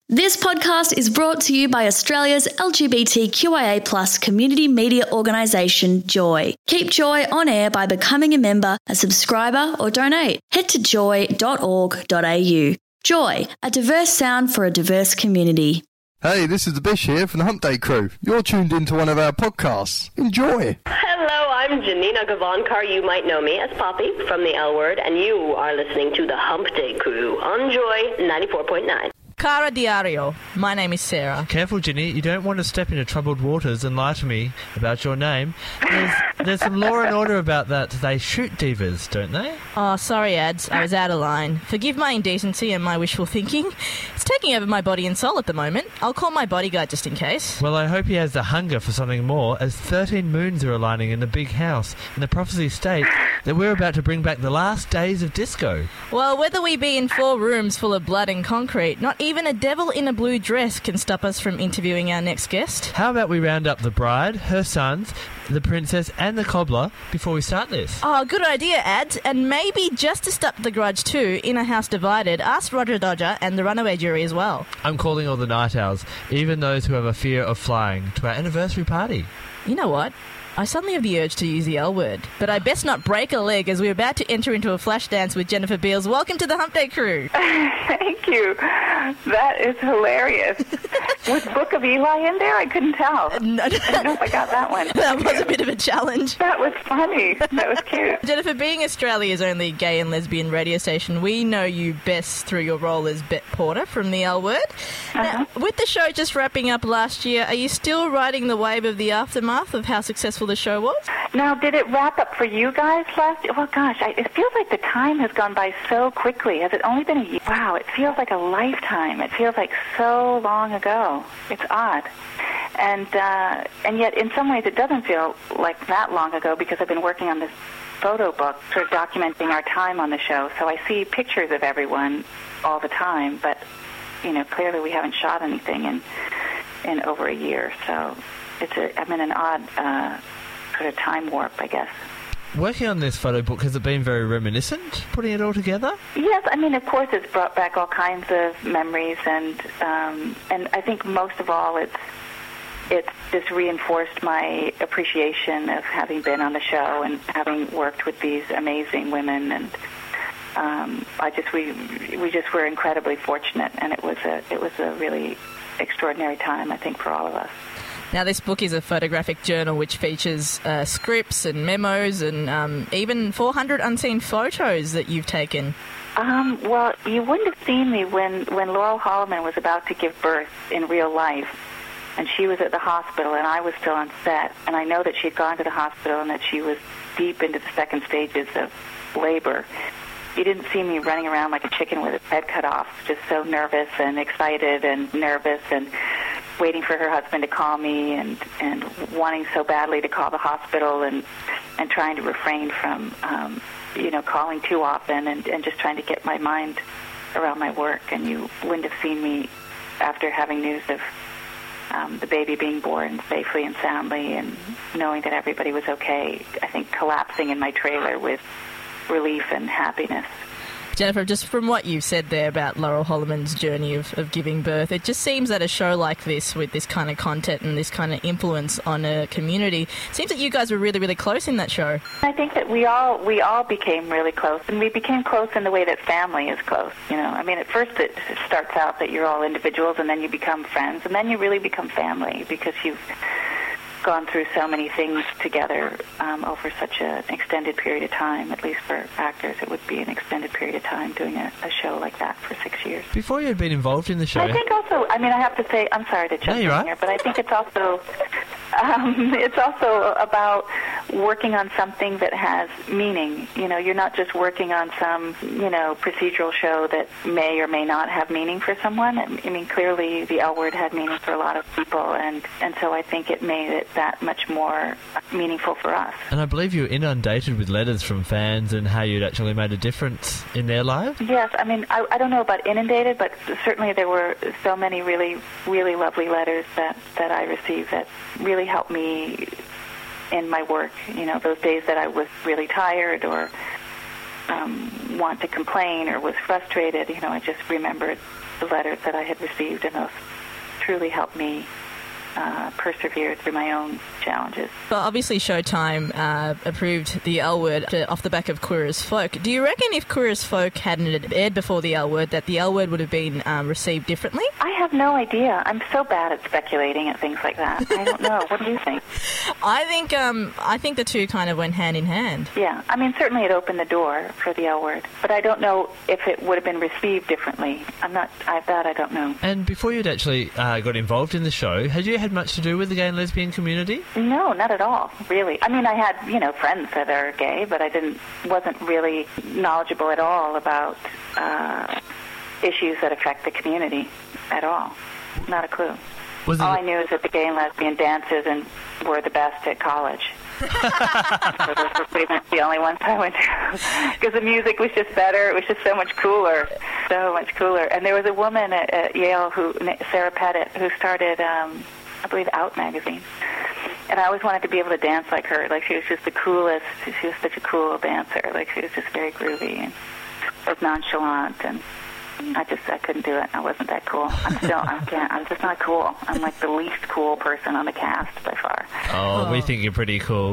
This podcast is brought to you by Australia's LGBTQIA+ community media organisation, Joy. Keep Joy on air by becoming a member, a subscriber or donate. Head to joy.org.au. Joy, a diverse sound for a diverse community. Hey, this is the Bish here from the Hump Day Crew. You're tuned into one of our podcasts. Enjoy. Hello, I'm Janina Gavankar. You might know me as Poppy from the L Word, and you are listening to the Hump Day Crew on Joy 94.9. Cara Diario. My name is Sarah. Careful, Ginny. You don't want to step into troubled waters and lie to me about your name. There's some law and order about that. They shoot divas, don't they? Oh, sorry, Ads. I was out of line. Forgive my indecency and my wishful thinking. It's taking over my body and soul at the moment. I'll call my bodyguard just in case. Well, I hope he has the hunger for something more, as 13 moons are aligning in the big house, and the prophecies state that we're about to bring back the last days of disco. Well, whether we be in 4 rooms full of blood and concrete, not even a devil in a blue dress can stop us from interviewing our next guest. How about we round up the bride, her sons, the princess and the cobbler before we start this? Oh, good idea, Ads. And maybe just to stop the grudge too, in a house divided, ask Roger Dodger and the runaway jury as well. I'm calling all the night owls, even those who have a fear of flying, to our anniversary party. You know what? I suddenly have the urge to use the L word, but I best not break a leg as we're about to enter into a flash dance with Jennifer Beals. Welcome to the Hump Day Crew. Thank you. That is hilarious. Was Book of Eli in there? I couldn't tell. No, I don't know if I got that one. That was a bit of a challenge. That was funny. That was cute. Jennifer, being Australia's only gay and lesbian radio station, we know you best through your role as Bet Porter from the L Word. Now, with the show just wrapping up last year, are you still riding the wave of the aftermath of how successful the show was? Now, did it wrap up for you guys last year? Well, gosh, it feels like the time has gone by so quickly. Has it only been a year? Wow, it feels like a lifetime. It feels like so long ago. It's odd. And yet, in some ways, it doesn't feel like that long ago because I've been working on this photo book, sort of documenting our time on the show. So I see pictures of everyone all the time, but, you know, clearly we haven't shot anything in over a year. So I'm in an odd sort of time warp, I guess. Working on this photo book, has it been very reminiscent, putting it all together? Yes, I mean, of course, it's brought back all kinds of memories, and I think most of all, it's just reinforced my appreciation of having been on the show and having worked with these amazing women, and we just were incredibly fortunate, and it was a really extraordinary time, I think, for all of us. Now, this book is a photographic journal which features scripts and memos and even 400 unseen photos that you've taken. Well, you wouldn't have seen me when Laurel Holloman was about to give birth in real life, and she was at the hospital, and I was still on set, and I know that she had gone to the hospital and that she was deep into the second stages of labor. You didn't see me running around like a chicken with its head cut off, just so nervous and excited and nervous and waiting for her husband to call me and wanting so badly to call the hospital and trying to refrain from, calling too often and just trying to get my mind around my work. And you wouldn't have seen me after having news of the baby being born safely and soundly and knowing that everybody was okay, I think collapsing in my trailer with relief and happiness. Jennifer, just from what you've said there about Laurel Holloman's journey of giving birth, it just seems that a show like this, with this kind of content and this kind of influence on a community, it seems that you guys were really, really close in that show. I think that we all became really close, and we became close in the way that family is close. You know, I mean, at first it starts out that you're all individuals, and then you become friends, and then you really become family because you've gone through so many things together over such an extended period of time. At least for actors, it would be an extended period of time doing a show like that for 6 years. Before you had been involved in the show... I think also, I mean, I have to say, I'm sorry to jump in here, but I think it's also about working on something that has meaning. You know, you're not just working on some, procedural show that may or may not have meaning for someone. I mean, clearly the L Word had meaning for a lot of people, and so I think it made it that much more meaningful for us. And I believe you were inundated with letters from fans and how you'd actually made a difference in their lives? Yes, I mean, I don't know about inundated, but certainly there were so many really, really lovely letters that I received that really helped me in my work. You know, those days that I was really tired or want to complain or was frustrated, I just remembered the letters that I had received, and those truly helped me persevere through my own challenges. Well, obviously Showtime approved the L Word off the back of Queer as Folk. Do you reckon if Queer as Folk hadn't aired before the L Word, that the L Word would have been received differently? I have no idea. I'm so bad at speculating at things like that. I don't know. What do you think? I think the two kind of went hand in hand. Yeah. I mean, certainly it opened the door for the L Word, but I don't know if it would have been received differently. I don't know. And before you'd actually got involved in the show, had you had much to do with the gay and lesbian community? No, not at all, really. I mean, I had, friends that are gay, but I wasn't really knowledgeable at all about issues that affect the community at all. Not a clue. All I knew is that the gay and lesbian dances were the best at college. So those were pretty much the only ones I went to. Because the music was just better. It was just so much cooler. So much cooler. And there was a woman at Yale, Sarah Pettit, who started, I believe, Out magazine. And I always wanted to be able to dance like her. Like, she was just the coolest. She was such a cool dancer. Like, she was just very groovy and nonchalant. And I couldn't do it. I wasn't that cool. I'm just not cool. I'm like the least cool person on the cast by far. Oh, we think you're pretty cool.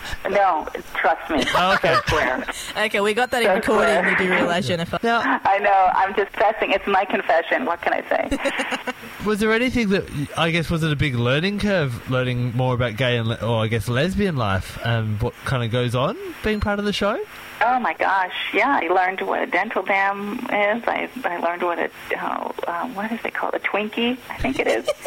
No, trust me. Okay. I swear. Okay, we got that in recording, you do realise, Jennifer. Now, I know. I'm just confessing. It's my confession. What can I say? was there anything that, I guess, was it a big learning curve, learning more about gay or I guess lesbian life and what kind of goes on being part of the show? Oh, my gosh. Yeah, I learned what a dental dam is. I learned what what is it called? A Twinkie, I think it is.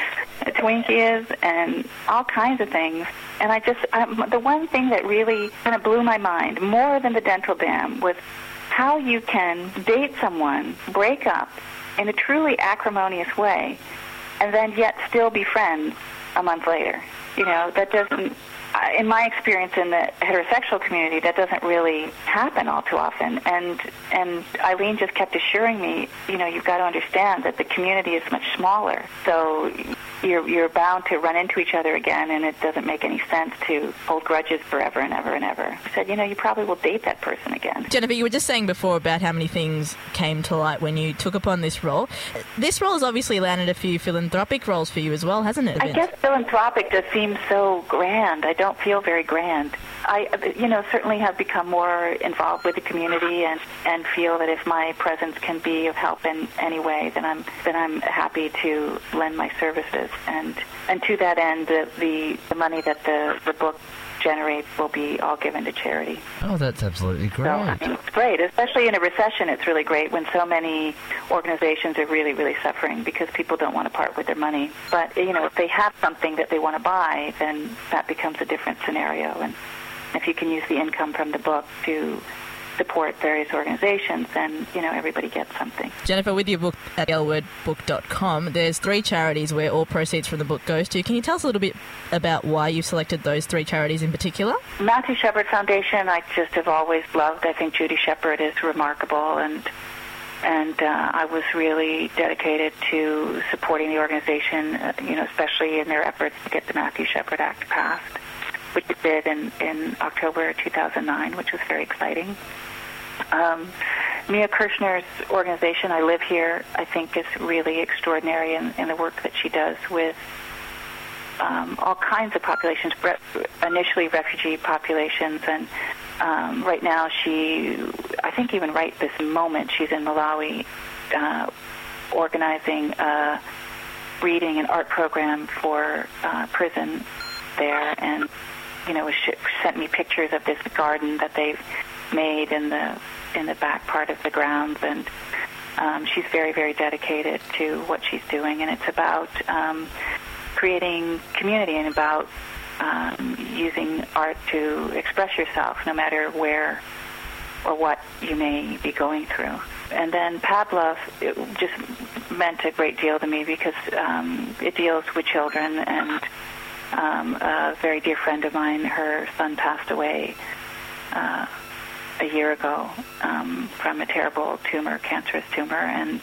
A Twinkie is, and all kinds of things. And the one thing that really kind of blew my mind, more than the dental dam, was how you can date someone, break up in a truly acrimonious way, and then yet still be friends a month later. That doesn't... In my experience in the heterosexual community, that doesn't really happen all too often. And Eileen just kept assuring me, you've got to understand that the community is much smaller. So you're bound to run into each other again, and it doesn't make any sense to hold grudges forever and ever and ever. I said, you probably will date that person again. Jennifer, you were just saying before about how many things came to light when you took upon this role. This role has obviously landed a few philanthropic roles for you as well, hasn't it? I guess philanthropic just seems so grand. I don't feel very grand. I, certainly have become more involved with the community and feel that if my presence can be of help in any way, then I'm happy to lend my services. And to that end, the money that the book generates will be all given to charity. Oh, that's absolutely great. So, it's great. Especially in a recession, it's really great when so many organizations are really, really suffering because people don't want to part with their money. But, if they have something that they want to buy, then that becomes a different scenario. And if you can use the income from the book to support various organizations, then, everybody gets something. Jennifer, with your book at lwordbook.com, there's 3 charities where all proceeds from the book goes to. Can you tell us a little bit about why you've selected those 3 charities in particular? Matthew Shepard Foundation, I just have always loved. I think Judy Shepard is remarkable, and I was really dedicated to supporting the organization, especially in their efforts to get the Matthew Shepard Act passed, which it did in October 2009, which was very exciting. Mia Kirshner's organization, I Live Here, I think is really extraordinary in the work that she does with all kinds of populations, initially refugee populations, and right now I think even right this moment, she's in Malawi organizing a reading and art program for prison there, and sent me pictures of this garden that they've made in the back part of the grounds, and she's very, very dedicated to what she's doing, and it's about creating community and about using art to express yourself no matter where or what you may be going through. And then Pavlov, it just meant a great deal to me because it deals with children, and a very dear friend of mine, her son passed away a year ago from a terrible tumor, cancerous tumor, and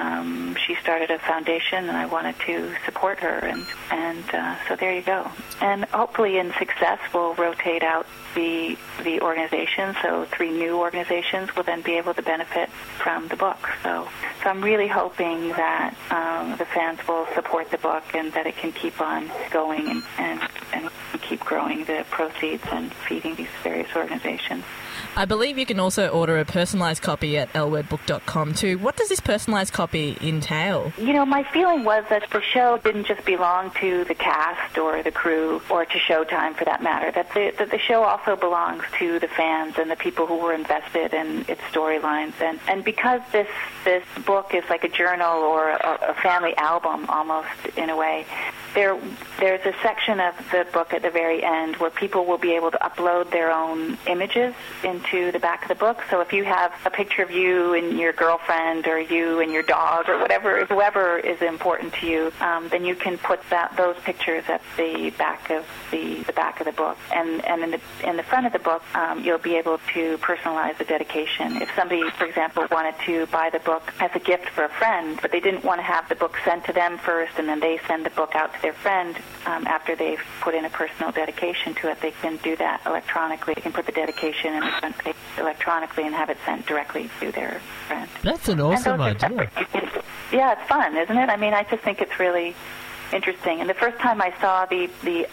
she started a foundation, and I wanted to support her, and so there you go. And hopefully in success, we'll rotate out the organization, so 3 new organizations will then be able to benefit from the book. So I'm really hoping that the fans will support the book and that it can keep on going and keep growing the proceeds and feeding these various organizations. I believe you can also order a personalised copy at lwordbook.com too. What does this personalised copy entail? You know, my feeling was that the show didn't just belong to the cast or the crew or to Showtime for that matter, that the show also belongs to the fans and the people who were invested in its storylines. And because this book is like a journal or a family album almost in a way, there's a section of the book at the very end where people will be able to upload their own images into the back of the book. So if you have a picture of you and your girlfriend or you and your dog or whoever is important to you, then you can put those pictures at the back of the book. And in the front of the book, you'll be able to personalize the dedication. If somebody, for example, wanted to buy the book as a gift for a friend, but they didn't want to have the book sent to them first and then they send the book out to their friend after they've put in a personal dedication to it, they can do that electronically. They can put the dedication in the front page electronically and have it sent directly to their friend. That's an awesome idea. Yeah, it's fun, isn't it? I mean, I just think it's really interesting. And the first time I saw the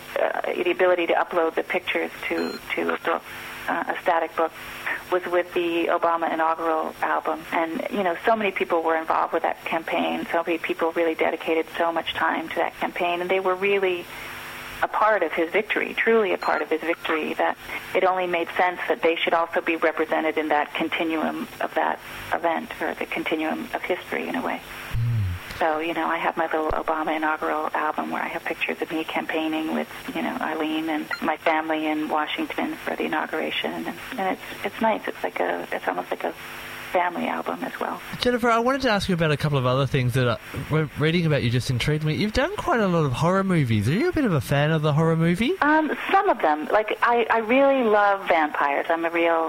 ability to upload the pictures to a book, a static book, was with the Obama inaugural album. And, you know, so many people were involved with that campaign. So many people really dedicated so much time to that campaign. And they were really a part of his victory, truly a part of his victory, that it only made sense that they should also be represented in that continuum of that event, or the continuum of history in a way. So, you know, I have my little Obama inaugural album where I have pictures of me campaigning with, you know, Eileen and my family in Washington for the inauguration, and it's nice. It's almost like a family album as well. Jennifer, I wanted to ask you about a couple of other things that reading about you just intrigued me. You've done quite a lot of horror movies. Are you a bit of a fan of the horror movie? Some of them. Like, I really love vampires. I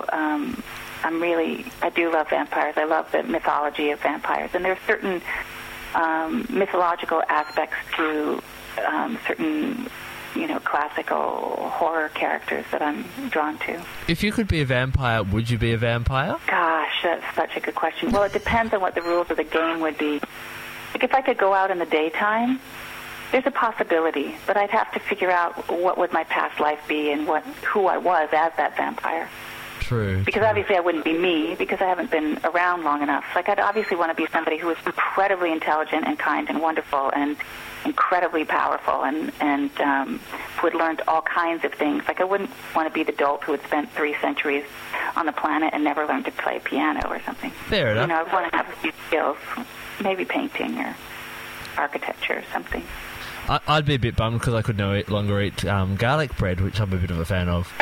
do love vampires. I love the mythology of vampires, and there are certain mythological aspects to certain, you know, classical horror characters that I'm drawn to. If you could be a vampire, would you be a vampire? Gosh, that's such a good question. Well, it depends on what the rules of the game would be. Like, if I could go out in the daytime, there's a possibility, but I'd have to figure out what would my past life be and who I was as that vampire. True. Because obviously I wouldn't be me, because I haven't been around long enough. Like, I'd obviously want to be somebody who is incredibly intelligent and kind and wonderful and incredibly powerful and who had learned all kinds of things. Like, I wouldn't want to be the dolt who had spent 3 centuries on the planet and never learned to play piano or something. Fair enough. You know, I want to have a few skills, maybe painting or architecture or something. I'd be a bit bummed because I could no longer eat garlic bread, which I'm a bit of a fan of.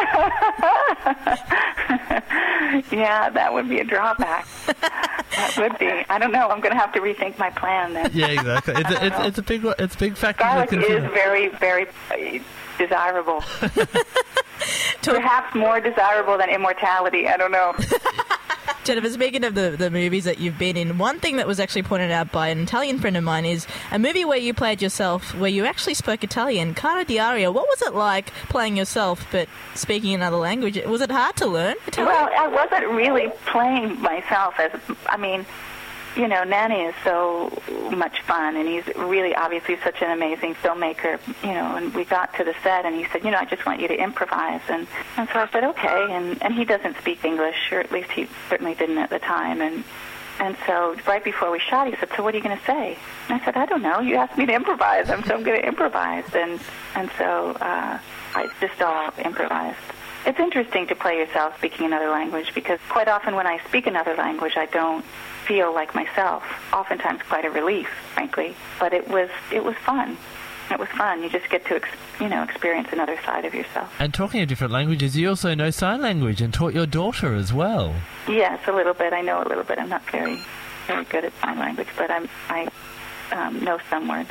Yeah, that would be a drawback. That would be. I don't know. I'm going to have to rethink my plan then. Yeah, exactly. It's a big factor. Garlic is very, very desirable. Perhaps more desirable than immortality. I don't know. Jennifer, speaking of the movies that you've been in, one thing that was actually pointed out by an Italian friend of mine is a movie where you played yourself, where you actually spoke Italian, Cara Diaria. What was it like playing yourself but speaking another language? Was it hard to learn Italian? Well, I wasn't really playing myself you know, Nanny is so much fun, and he's really obviously such an amazing filmmaker, you know, and we got to the set, and he said, you know, I just want you to improvise, and so I said, okay, and he doesn't speak English, or at least he certainly didn't at the time, and so right before we shot, he said, so what are you going to say? And I said, I don't know, you asked me to improvise, so I'm going to improvise, and so I just all improvised. It's interesting to play yourself speaking another language, because quite often when I speak another language, I don't feel like myself. Oftentimes quite a relief, frankly. But it was fun. It was fun. You just get to experience another side of yourself. And talking of different languages, you also know sign language and taught your daughter as well. Yes, a little bit. I know a little bit. I'm not very, very good at sign language, but I know some words.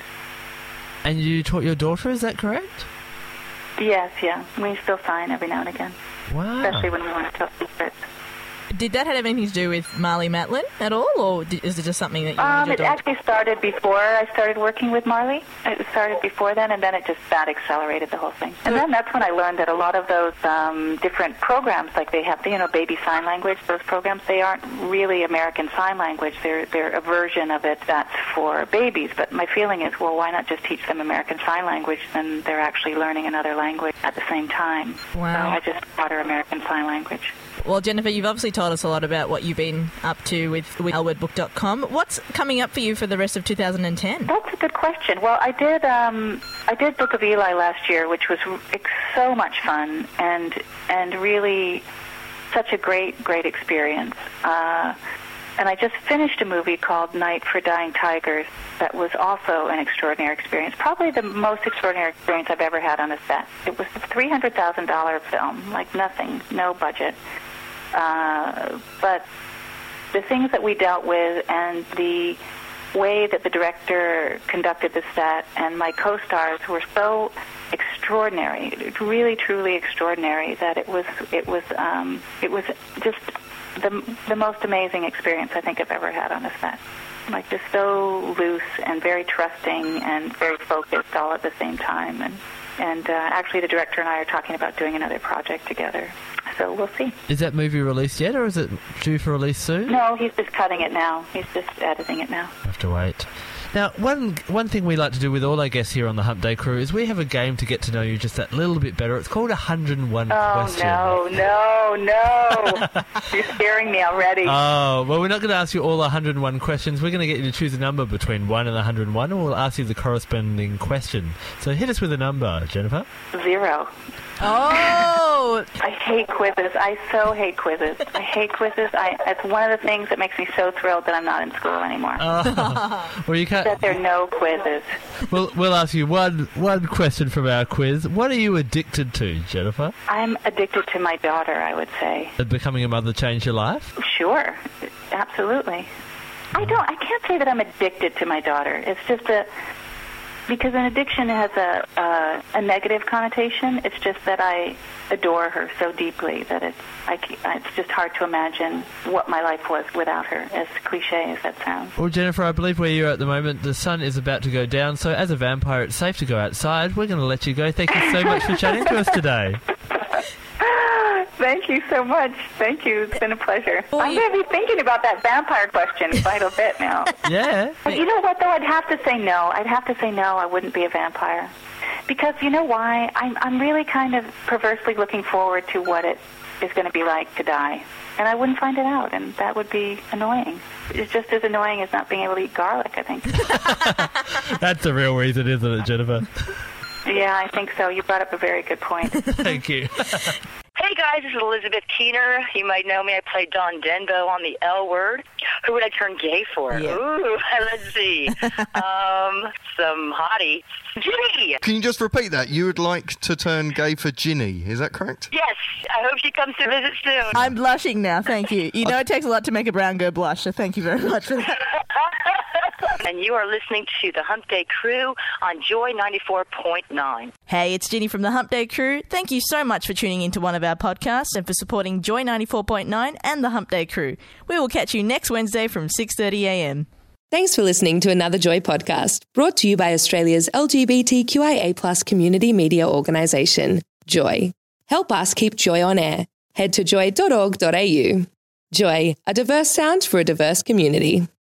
And you taught your daughter, is that correct? Yes, yeah. We still sign every now and again. Wow. especially when we want to tell secrets. Did that have anything to do with Marlee Matlin at all, or is it just something that you wanted It your daughter? actually started before I started working with Marlee. It started before then, and then that accelerated the whole thing. And then that's when I learned that a lot of those different programs, like they have, baby sign language, those programs, they aren't really American Sign Language. They're a version of it that's for babies. But my feeling is, well, why not just teach them American Sign Language? Then they're actually learning another language at the same time. Wow. So I just taught her American Sign Language. Well, Jennifer, you've obviously told us a lot about what you've been up to with lwordbook.com. What's coming up for you for the rest of 2010? That's a good question. Well, I did Book of Eli last year, which was so much fun and really such a great experience. And I just finished a movie called Night for Dying Tigers that was also an extraordinary experience, probably the most extraordinary experience I've ever had on a set. It was a $300,000 film, like nothing, no budget. But the things that we dealt with and the way that the director conducted the set and my co-stars were so extraordinary, really, truly extraordinary, that it was just the most amazing experience I think I've ever had on a set. Like, just so loose and very trusting and very focused all at the same time. And actually the director and I are talking about doing another project together. So we'll see. Is that movie released yet, or is it due for release soon? No, he's just cutting it now. He's just editing it now. I have to wait. Now, one thing we like to do with all our guests here on the Hump Day Crew is we have a game to get to know you just that little bit better. It's called 101 Questions. Oh, no. You're scaring me already. Oh, well, we're not going to ask you all 101 questions. We're going to get you to choose a number between 1 and 101, and we'll ask you the corresponding question. So hit us with a number, Jennifer. 0. Oh! I hate quizzes. I so hate quizzes. I hate quizzes. It's one of the things that makes me so thrilled that I'm not in school anymore. Well, you can't. That there are no quizzes. We'll ask you one question from our quiz. What are you addicted to, Jennifer? I'm addicted to my daughter, I would say. Did becoming a mother change your life? Sure. Absolutely. I can't say that I'm addicted to my daughter. It's just because an addiction has a negative connotation. It's just that I adore her so deeply that it's just hard to imagine what my life was without her, as cliche as that sounds. Well, Jennifer, I believe where you're at the moment, the sun is about to go down, so as a vampire, it's safe to go outside. We're going to let you go. Thank you so much for chatting to us today. Thank you so much. Thank you. It's been a pleasure. I'm going to be thinking about that vampire question quite a bit now. Yeah. But you know what, though? I'd have to say no. I wouldn't be a vampire. Because you know why? I'm really kind of perversely looking forward to what it is going to be like to die. And I wouldn't find it out, and that would be annoying. It's just as annoying as not being able to eat garlic, I think. That's the real reason, isn't it, Jennifer? Yeah, I think so. You brought up a very good point. Thank you. Hey guys, this is Elizabeth Keener. You might know me. I played Dawn Denbo on the L Word. Who would I turn gay for? Yeah. Ooh, let's see. Some hottie. Ginny! Can you just repeat that? You would like to turn gay for Ginny, is that correct? Yes, I hope she comes to visit soon. I'm blushing now, thank you. You know it takes a lot to make a brown girl blush, so thank you very much for that. And you are listening to the Hump Day Crew on Joy 94.9. Hey, it's Ginny from the Hump Day Crew. Thank you so much for tuning into one of our podcasts and for supporting Joy 94.9 and the Hump Day Crew. We will catch you next Wednesday from 6:30 a.m. Thanks for listening to another Joy podcast, brought to you by Australia's LGBTQIA+ community media organisation, Joy. Help us keep Joy on air. Head to joy.org.au. Joy, a diverse sound for a diverse community.